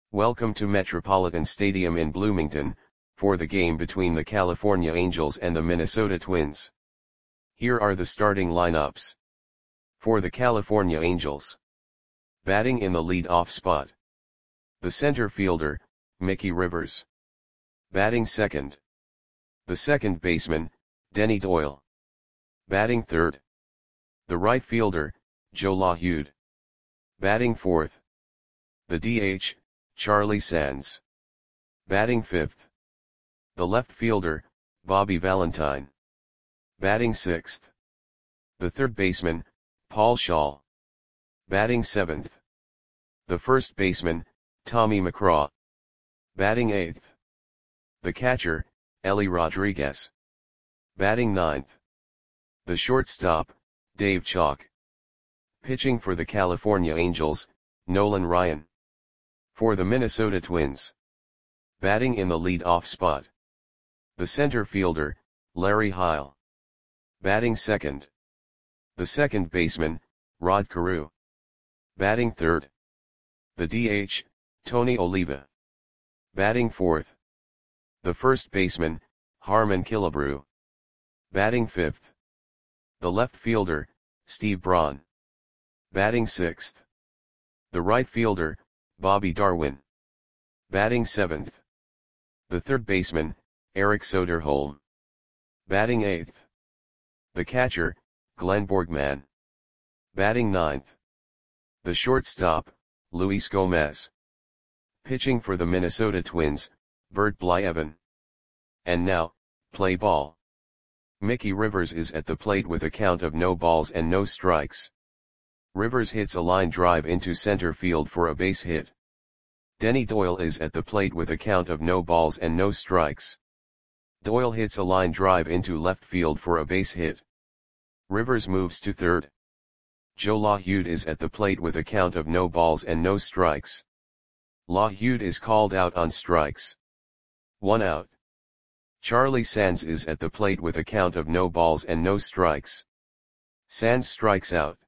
Welcome to Metropolitan Stadium in Bloomington, for the game between the California Angels and the Minnesota Twins. Here are the starting lineups. For the California Angels. Batting in the lead-off spot. The center fielder, Mickey Rivers. Batting second. The second baseman, Denny Doyle. Batting third. The right fielder, Joe LaHeude. Batting fourth. The DH, Charlie Sands. Batting fifth. The left fielder, Bobby Valentine. Batting sixth. The third baseman, Paul Schaal. Batting seventh. The first baseman, Tommy McCraw. Batting eighth. The catcher, Ellie Rodriguez. Batting ninth. The shortstop, Dave Chalk. Pitching for the California Angels, Nolan Ryan. For the Minnesota Twins. Batting in the lead-off spot. The center fielder, Larry Heil. Batting second. The second baseman, Rod Carew. Batting third. The DH, Tony Oliva. Batting fourth. The first baseman, Harmon Killebrew. Batting fifth. The left fielder, Steve Braun. Batting sixth. The right fielder, Bobby Darwin. Batting seventh. The third baseman, Eric Soderholm. Batting eighth. The catcher, Glenn Borgman. Batting ninth. The shortstop, Luis Gomez. Pitching for the Minnesota Twins, Bert Blyleven. And now, play ball. Mickey Rivers is at the plate with a count of no balls and no strikes. Rivers hits a line drive into center field for a base hit. Denny Doyle is at the plate with a count of no balls and no strikes. Doyle hits a line drive into left field for a base hit. Rivers moves to third. Joe LaHeude is at the plate with a count of no balls and no strikes. LaHeude is called out on strikes. 1 out. Charlie Sands is at the plate with a count of no balls and no strikes. Sands strikes out.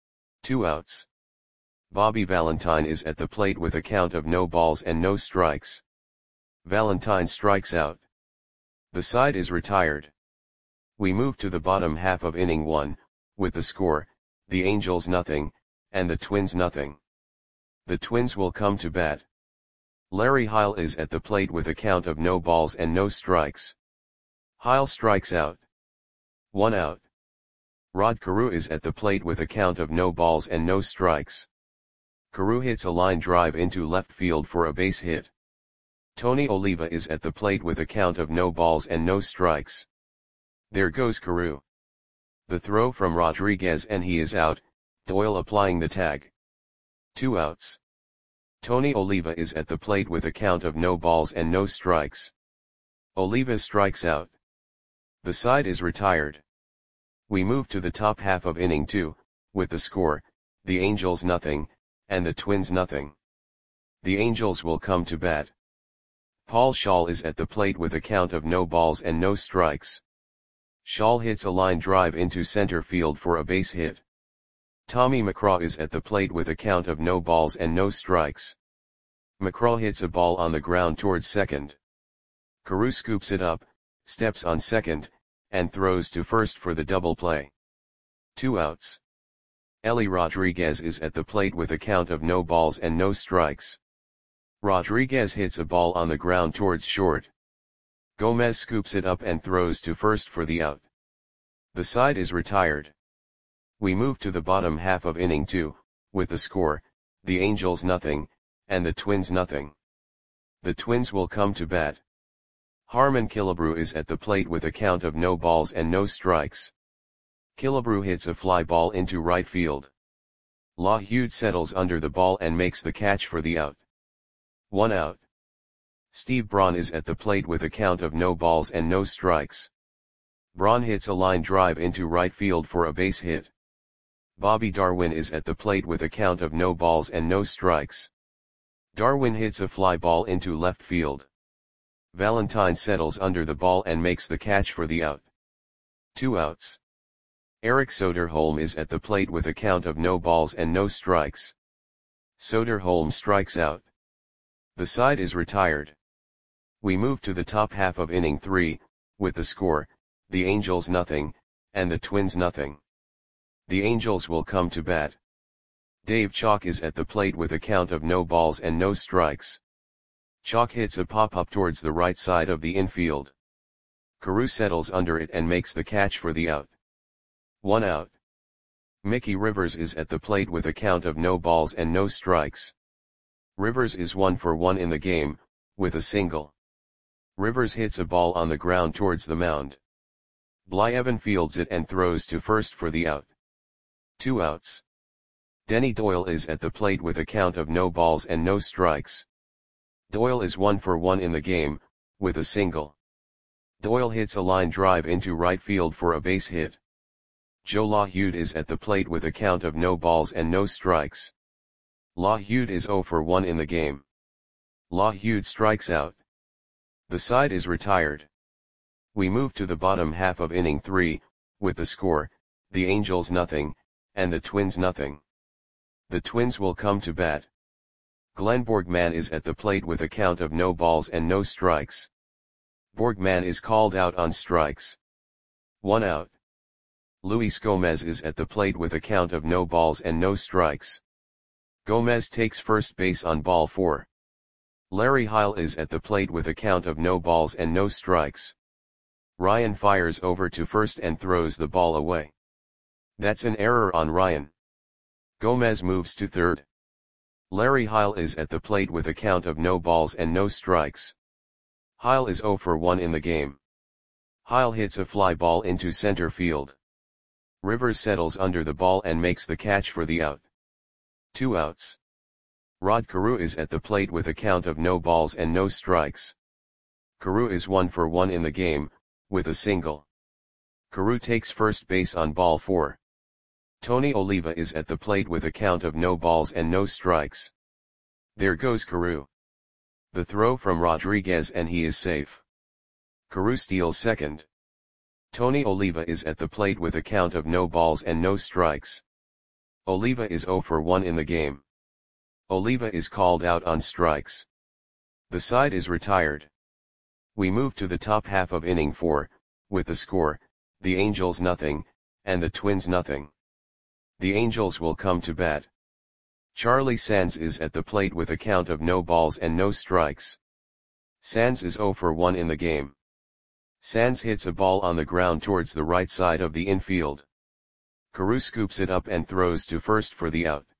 2 outs. Bobby Valentine is at the plate with a count of no balls and no strikes. Valentine strikes out. The side is retired. We move to the bottom half of inning 1, with the score, the Angels nothing, and the Twins nothing. The Twins will come to bat. Larry Heil is at the plate with a count of no balls and no strikes. Heil strikes out. 1 out. Rod Carew is at the plate with a count of no balls and no strikes. Carew hits a line drive into left field for a base hit. Tony Oliva is at the plate with a count of no balls and no strikes. There goes Carew. The throw from Rodriguez and he is out, Doyle applying the tag. 2 outs. Tony Oliva is at the plate with a count of no balls and no strikes. Oliva strikes out. The side is retired. We move to the top half of inning 2, with the score, the Angels nothing, and the Twins nothing. The Angels will come to bat. Paul Schaal is at the plate with a count of no balls and no strikes. Schaal hits a line drive into center field for a base hit. Tommy McCraw is at the plate with a count of no balls and no strikes. McCraw hits a ball on the ground towards second. Carew scoops it up, steps on second, and throws to first for the double play. 2 outs. Ellie Rodriguez is at the plate with a count of no balls and no strikes. Rodriguez hits a ball on the ground towards short. Gomez scoops it up and throws to first for the out. The side is retired. We move to the bottom half of inning 2, with the score, the Angels nothing, and the Twins nothing. The Twins will come to bat. Harmon Killebrew is at the plate with a count of no balls and no strikes. Killebrew hits a fly ball into right field. LaHeude settles under the ball and makes the catch for the out. 1 out. Steve Braun is at the plate with a count of no balls and no strikes. Braun hits a line drive into right field for a base hit. Bobby Darwin is at the plate with a count of no balls and no strikes. Darwin hits a fly ball into left field. Valentine settles under the ball and makes the catch for the out. 2 outs. Eric Soderholm is at the plate with a count of no balls and no strikes. Soderholm strikes out. The side is retired. We move to the top half of inning 3, with the score, the Angels nothing, and the Twins nothing. The Angels will come to bat. Dave Chalk is at the plate with a count of no balls and no strikes. Chalk hits a pop-up towards the right side of the infield. Carew settles under it and makes the catch for the out. 1 out. Mickey Rivers is at the plate with a count of no balls and no strikes. Rivers is 1 for 1 in the game, with a single. Rivers hits a ball on the ground towards the mound. Blyevin fields it and throws to first for the out. 2 outs. Denny Doyle is at the plate with a count of no balls and no strikes. Doyle is 1 for 1 in the game, with a single. Doyle hits a line drive into right field for a base hit. Joe LaHude is at the plate with a count of no balls and no strikes. LaHude is 0 for 1 in the game. LaHude strikes out. The side is retired. We move to the bottom half of inning 3, with the score, the Angels nothing, and the Twins nothing. The Twins will come to bat. Glenn Borgman is at the plate with a count of no balls and no strikes. Borgman is called out on strikes. 1 out. Luis Gomez is at the plate with a count of no balls and no strikes. Gomez takes first base on ball 4. Larry Heil is at the plate with a count of no balls and no strikes. Ryan fires over to first and throws the ball away. That's an error on Ryan. Gomez moves to third. Larry Heil is at the plate with a count of no balls and no strikes. Heil is 0 for 1 in the game. Heil hits a fly ball into center field. Rivers settles under the ball and makes the catch for the out. 2 outs. Rod Carew is at the plate with a count of no balls and no strikes. Carew is 1 for 1 in the game, with a single. Carew takes first base on ball 4. Tony Oliva is at the plate with a count of no balls and no strikes. There goes Carew. The throw from Rodriguez and he is safe. Carew steals second. Tony Oliva is at the plate with a count of no balls and no strikes. Oliva is 0 for 1 in the game. Oliva is called out on strikes. The side is retired. We move to the top half of inning 4, with the score, the Angels nothing, and the Twins nothing. The Angels will come to bat. Charlie Sands is at the plate with a count of no balls and no strikes. Sands is 0 for 1 in the game. Sands hits a ball on the ground towards the right side of the infield. Carew scoops it up and throws to first for the out.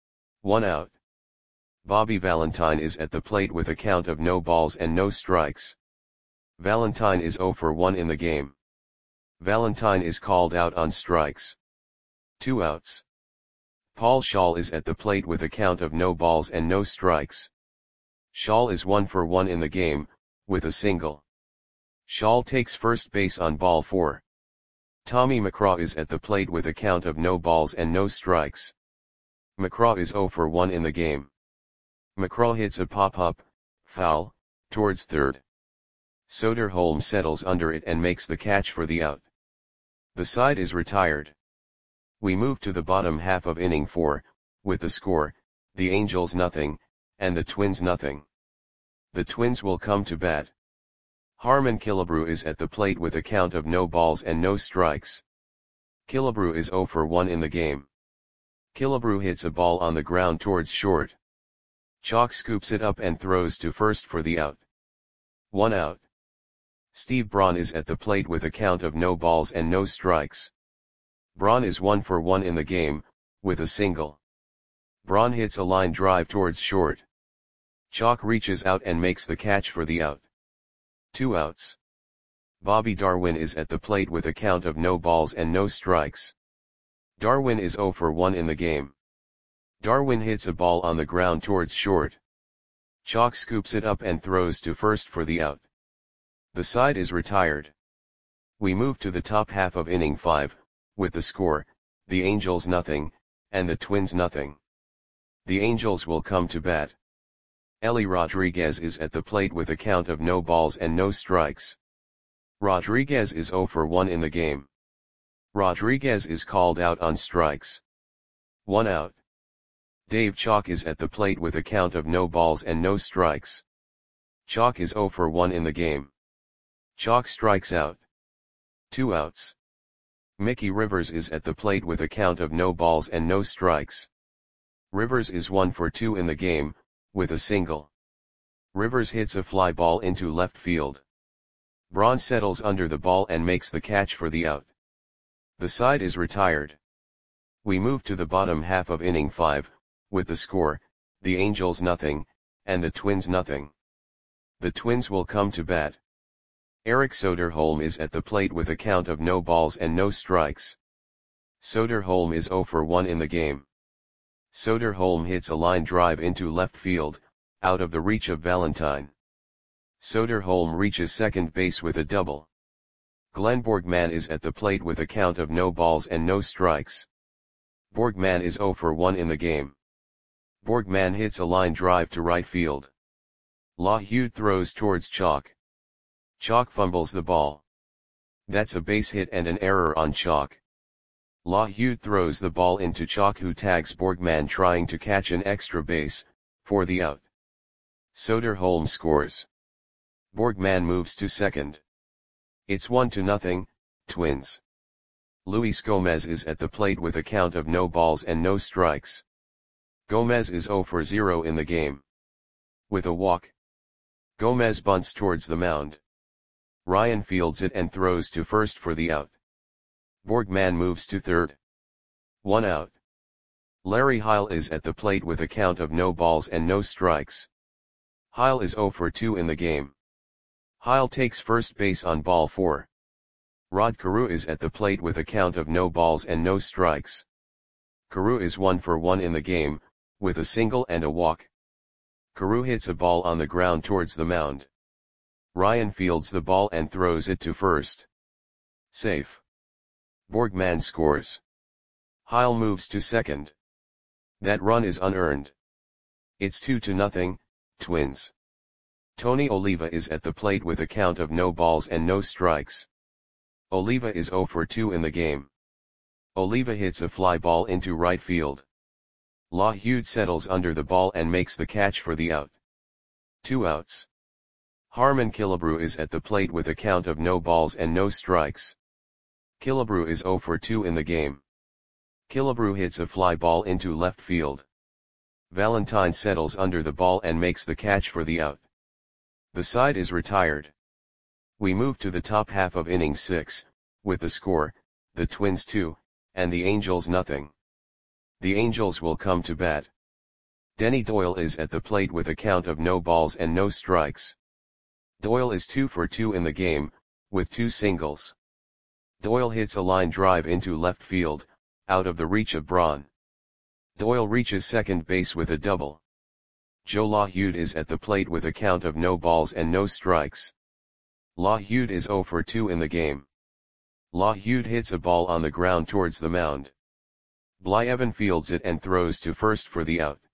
1 out. Bobby Valentine is at the plate with a count of no balls and no strikes. Valentine is 0 for 1 in the game. Valentine is called out on strikes. 2 outs. Paul Schall is at the plate with a count of no balls and no strikes. Schall is 1 for 1 in the game, with a single. Schall takes first base on ball 4. Tommy McCraw is at the plate with a count of no balls and no strikes. McCraw is 0 for 1 in the game. McCraw hits a pop-up, foul, towards third. Soderholm settles under it and makes the catch for the out. The side is retired. We move to the bottom half of inning 4, with the score, the Angels nothing, and the Twins nothing. The Twins will come to bat. Harmon Killebrew is at the plate with a count of no balls and no strikes. Killebrew is 0 for 1 in the game. Killebrew hits a ball on the ground towards short. Chalk scoops it up and throws to first for the out. 1 out. Steve Braun is at the plate with a count of no balls and no strikes. Braun is 1 for 1 in the game, with a single. Braun hits a line drive towards short. Chalk reaches out and makes the catch for the out. 2 outs. Bobby Darwin is at the plate with a count of no balls and no strikes. Darwin is 0 for 1 in the game. Darwin hits a ball on the ground towards short. Chalk scoops it up and throws to first for the out. The side is retired. We move to the top half of inning 5, with the score, the Angels nothing, and the Twins nothing. The Angels will come to bat. Ellie Rodriguez is at the plate with a count of no balls and no strikes. Rodriguez is 0 for 1 in the game. Rodriguez is called out on strikes. 1 out. Dave Chalk is at the plate with a count of no balls and no strikes. Chalk is 0 for 1 in the game. Chalk strikes out. 2 outs. Mickey Rivers is at the plate with a count of no balls and no strikes. Rivers is 1 for 2 in the game, with a single. Rivers hits a fly ball into left field. Braun settles under the ball and makes the catch for the out. The side is retired. We move to the bottom half of inning 5, with the score, the Angels nothing, and the Twins nothing. The Twins will come to bat. Eric Soderholm is at the plate with a count of no balls and no strikes. Soderholm is 0 for 1 in the game. Soderholm hits a line drive into left field, out of the reach of Valentine. Soderholm reaches second base with a double. Glenn Borgman is at the plate with a count of no balls and no strikes. Borgman is 0 for 1 in the game. Borgman hits a line drive to right field. LaHude throws towards Chalk. Chalk fumbles the ball. That's a base hit and an error on Chalk. LaHude throws the ball into Chalk, who tags Borgman trying to catch an extra base, for the out. Soderholm scores. Borgman moves to second. It's 1-0, Twins. Luis Gomez is at the plate with a count of no balls and no strikes. Gomez is 0 for 0 in the game. With a walk. Gomez bunts towards the mound. Ryan fields it and throws to first for the out. Borgman moves to third. 1 out. Larry Heil is at the plate with a count of no balls and no strikes. Heil is 0 for 2 in the game. Heil takes first base on ball 4. Rod Carew is at the plate with a count of no balls and no strikes. Carew is 1 for 1 in the game, with a single and a walk. Carew hits a ball on the ground towards the mound. Ryan fields the ball and throws it to first. Safe. Borgman scores. Heil moves to second. That run is unearned. It's 2-0, Twins. Tony Oliva is at the plate with a count of no balls and no strikes. Oliva is 0 for 2 in the game. Oliva hits a fly ball into right field. LaHude settles under the ball and makes the catch for the out. 2 outs. Harmon Killebrew is at the plate with a count of no balls and no strikes. Killebrew is 0 for 2 in the game. Killebrew hits a fly ball into left field. Valentine settles under the ball and makes the catch for the out. The side is retired. We move to the top half of inning 6, with the score, the Twins 2, and the Angels nothing. The Angels will come to bat. Denny Doyle is at the plate with a count of no balls and no strikes. Doyle is 2 for 2 in the game, with 2 singles. Doyle hits a line drive into left field, out of the reach of Braun. Doyle reaches second base with a double. Joe LaHude is at the plate with a count of no balls and no strikes. LaHude is 0 for 2 in the game. LaHude hits a ball on the ground towards the mound. Blyevin fields it and throws to first for the out.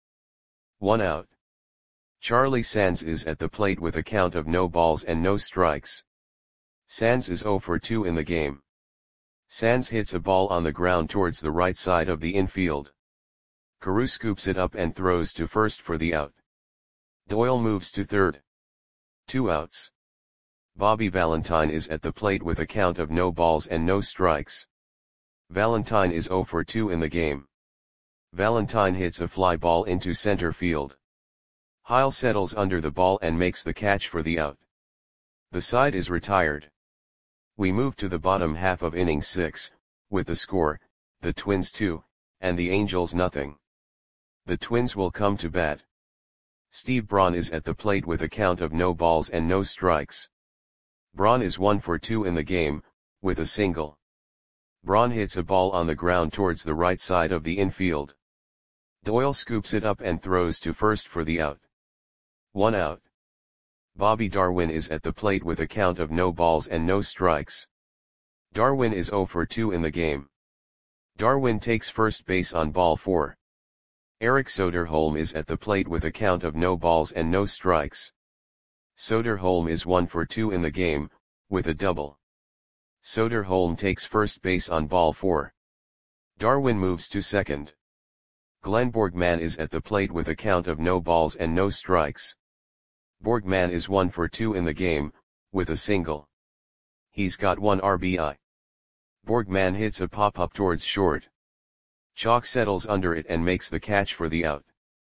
1 out. Charlie Sands is at the plate with a count of no balls and no strikes. Sands is 0 for 2 in the game. Sands hits a ball on the ground towards the right side of the infield. Carew scoops it up and throws to first for the out. Doyle moves to third. 2 outs. Bobby Valentine is at the plate with a count of no balls and no strikes. Valentine is 0 for 2 in the game. Valentine hits a fly ball into center field. Heil settles under the ball and makes the catch for the out. The side is retired. We move to the bottom half of inning 6, with the score, the Twins 2, and the Angels nothing. The Twins will come to bat. Steve Braun is at the plate with a count of no balls and no strikes. Braun is 1 for 2 in the game, with a single. Braun hits a ball on the ground towards the right side of the infield. Doyle scoops it up and throws to first for the out. 1 out. Bobby Darwin is at the plate with a count of no balls and no strikes. Darwin is 0 for 2 in the game. Darwin takes first base on ball 4. Eric Soderholm is at the plate with a count of no balls and no strikes. Soderholm is 1 for 2 in the game, with a double. Soderholm takes first base on ball 4. Darwin moves to second. Glenn Borgman is at the plate with a count of no balls and no strikes. Borgman is 1 for 2 in the game, with a single. He's got 1 RBI. Borgman hits a pop-up towards short. Chalk settles under it and makes the catch for the out.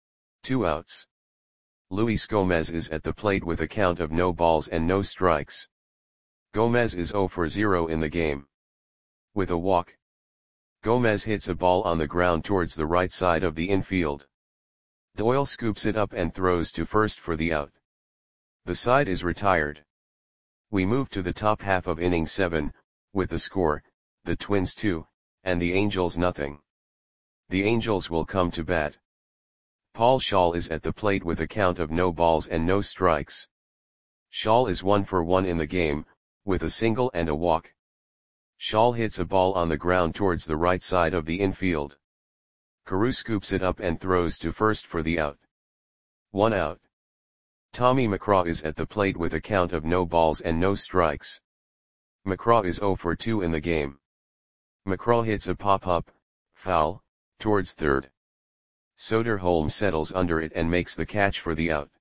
2 outs. Luis Gomez is at the plate with a count of no balls and no strikes. Gomez is 0 for 0 in the game. With a walk. Gomez hits a ball on the ground towards the right side of the infield. Doyle scoops it up and throws to first for the out. The side is retired. We move to the top half of inning 7, with the score, the Twins 2, and the Angels nothing. The Angels will come to bat. Paul Schaal is at the plate with a count of no balls and no strikes. Schaal is 1 for 1 in the game, with a single and a walk. Schaal hits a ball on the ground towards the right side of the infield. Carew scoops it up and throws to first for the out. 1 out. Tommy McCraw is at the plate with a count of no balls and no strikes. McCraw is 0 for 2 in the game. McCraw hits a pop-up, foul, towards third. Soderholm settles under it and makes the catch for the out.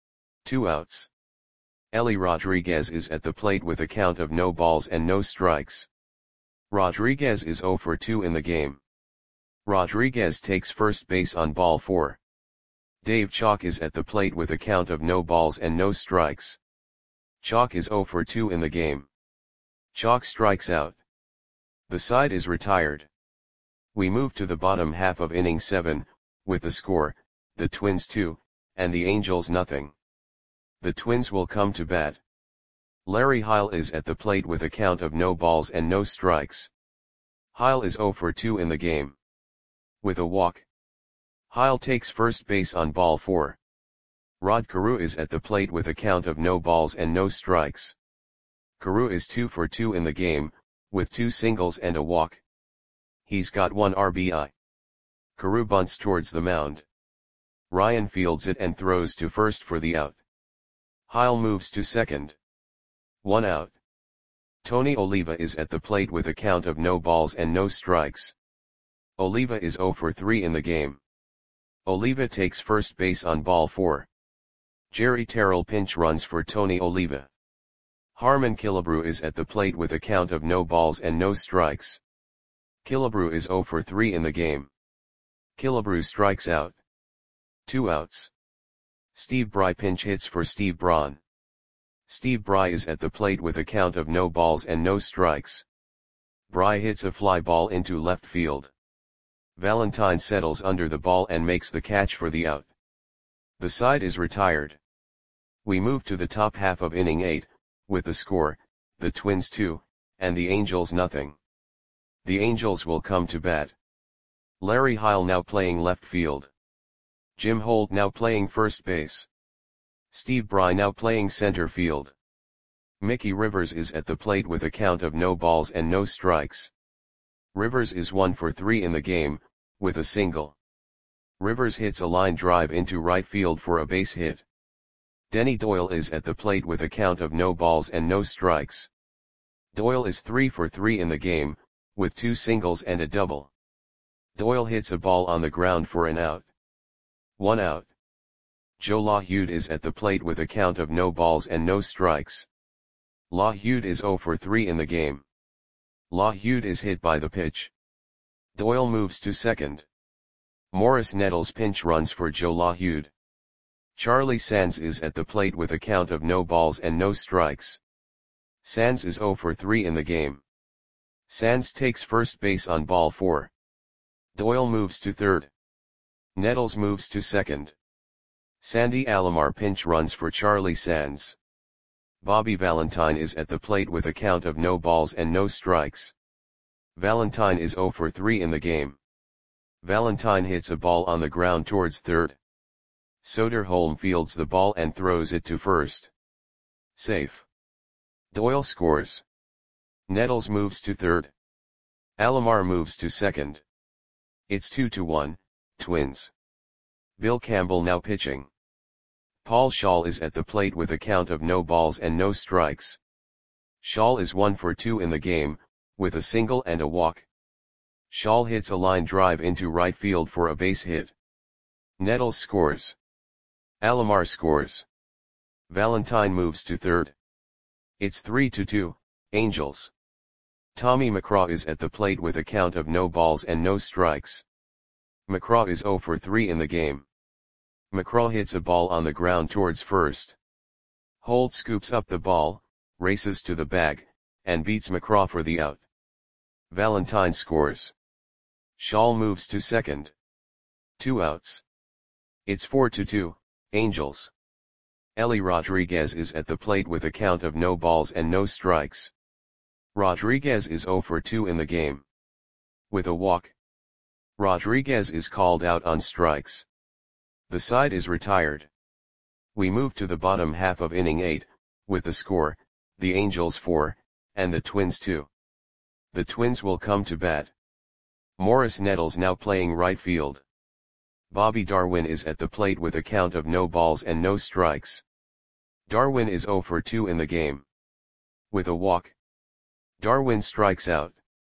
2 outs. Ellie Rodriguez is at the plate with a count of no balls and no strikes. Rodriguez is 0 for 2 in the game. Rodriguez takes first base on ball 4. Dave Chalk is at the plate with a count of no balls and no strikes. Chalk is 0 for 2 in the game. Chalk strikes out. The side is retired. We move to the bottom half of inning 7, with the score, the Twins 2, and the Angels nothing. The Twins will come to bat. Larry Heil is at the plate with a count of no balls and no strikes. Heil is 0 for 2 in the game. With a walk. Heil takes first base on ball 4. Rod Carew is at the plate with a count of no balls and no strikes. Carew is 2 for 2 in the game, with 2 singles and a walk. He's got 1 RBI. Carew bunts towards the mound. Ryan fields it and throws to first for the out. Heil moves to second. 1 out. Tony Oliva is at the plate with a count of no balls and no strikes. Oliva is 0 for 3 in the game. Oliva takes first base on ball 4. Jerry Terrell pinch runs for Tony Oliva. Harmon Killebrew is at the plate with a count of no balls and no strikes. Killebrew is 0 for 3 in the game. Killebrew strikes out. 2 outs. Steve Bry pinch hits for Steve Braun. Steve Bry is at the plate with a count of no balls and no strikes. Bry hits a fly ball into left field. Valentine settles under the ball and makes the catch for the out. The side is retired. We move to the top half of inning 8, with the score, the Twins 2, and the Angels nothing. The Angels will come to bat. Larry Heil now playing left field. Jim Holt now playing first base. Steve Bry now playing center field. Mickey Rivers is at the plate with a count of no balls and no strikes. Rivers is 1 for 3 in the game, with a single. Rivers hits a line drive into right field for a base hit. Denny Doyle is at the plate with a count of no balls and no strikes. Doyle is 3 for 3 in the game, with 2 singles and a double. Doyle hits a ball on the ground for an out. 1 out. Joe LaHude is at the plate with a count of no balls and no strikes. LaHude is 0 for 3 in the game. LaHude is hit by the pitch. Doyle moves to second. Morris Nettles pinch runs for Joe LaHude. Charlie Sands is at the plate with a count of no balls and no strikes. Sands is 0 for 3 in the game. Sands takes first base on ball 4. Doyle moves to third. Nettles moves to second. Sandy Alomar pinch runs for Charlie Sands. Bobby Valentine is at the plate with a count of no balls and no strikes. Valentine is 0 for 3 in the game. Valentine hits a ball on the ground towards third. Soderholm fields the ball and throws it to first. Safe. Doyle scores. Nettles moves to third. Alomar moves to second. It's 2-1, Twins. Bill Campbell now pitching. Paul Schaal is at the plate with a count of no balls and no strikes. Schaal is 1 for 2 in the game, with a single and a walk. Shaw hits a line drive into right field for a base hit. Nettles scores. Alomar scores. Valentine moves to third. It's 3-2, Angels. Tommy McCraw is at the plate with a count of no balls and no strikes. McCraw is 0 for 3 in the game. McCraw hits a ball on the ground towards first. Holt scoops up the ball, races to the bag, and beats McCraw for the out. Valentine scores. Shaw moves to second. 2 outs. It's 4-2, Angels. Ellie Rodriguez is at the plate with a count of no balls and no strikes. Rodriguez is 0 for 2 in the game. With a walk, Rodriguez is called out on strikes. The side is retired. We move to the bottom half of inning 8, with the score, the Angels 4, and the Twins 2. The Twins will come to bat. Morris Nettles now playing right field. Bobby Darwin is at the plate with a count of no balls and no strikes. Darwin is 0 for 2 in the game. With a walk, Darwin strikes out.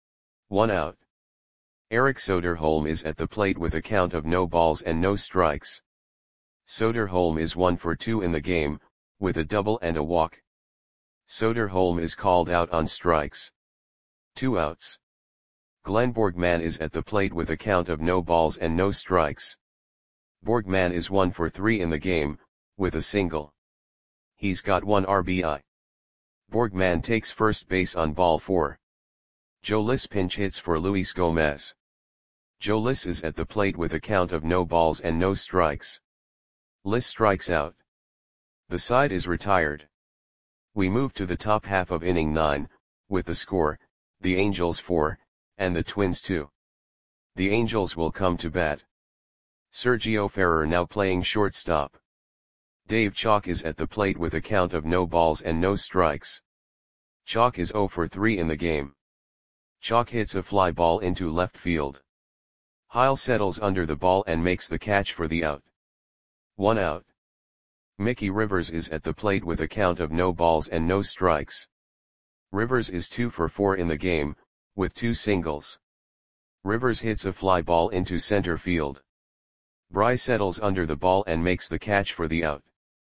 1 out. Eric Soderholm is at the plate with a count of no balls and no strikes. Soderholm is 1 for 2 in the game, with a double and a walk. Soderholm is called out on strikes. 2 outs. Glenn Borgman is at the plate with a count of no balls and no strikes. Borgman is 1 for 3 in the game, with a single. He's got 1 RBI. Borgman takes first base on ball 4. Joe Liss pinch hits for Luis Gomez. Joe Liss is at the plate with a count of no balls and no strikes. Liss strikes out. The side is retired. We move to the top half of inning 9, with the score, the Angels 4, and the Twins 2. The Angels will come to bat. Sergio Ferrer now playing shortstop. Dave Chalk is at the plate with a count of no balls and no strikes. Chalk is 0 for 3 in the game. Chalk hits a fly ball into left field. Heil settles under the ball and makes the catch for the out. 1 out. Mickey Rivers is at the plate with a count of no balls and no strikes. Rivers is 2 for 4 in the game, with 2 singles. Rivers hits a fly ball into center field. Bry settles under the ball and makes the catch for the out.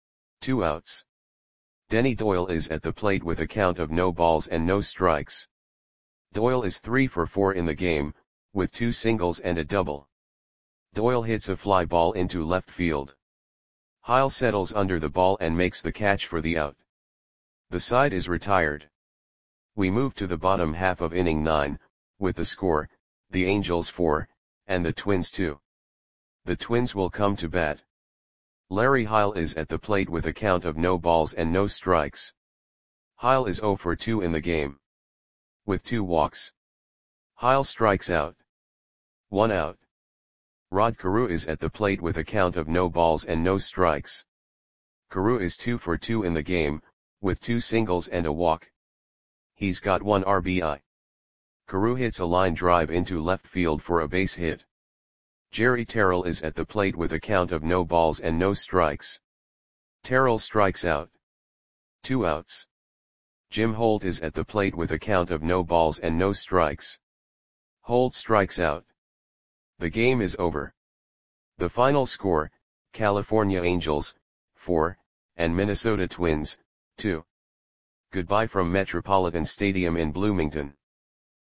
2 outs. Denny Doyle is at the plate with a count of no balls and no strikes. Doyle is 3 for 4 in the game, with 2 singles and a double. Doyle hits a fly ball into left field. Heil settles under the ball and makes the catch for the out. The side is retired. We move to the bottom half of inning 9, with the score, the Angels 4, and the Twins 2. The Twins will come to bat. Larry Heil is at the plate with a count of no balls and no strikes. Heil is 0 for 2 in the game. With 2 walks, Heil strikes out. 1 out. Rod Carew is at the plate with a count of no balls and no strikes. Carew is 2 for 2 in the game, with 2 singles and a walk. He's got 1 RBI. Carew hits a line drive into left field for a base hit. Jerry Terrell is at the plate with a count of no balls and no strikes. Terrell strikes out. 2 outs. Jim Holt is at the plate with a count of no balls and no strikes. Holt strikes out. The game is over. The final score, California Angels, 4, and Minnesota Twins, 2. Goodbye from Metropolitan Stadium in Bloomington.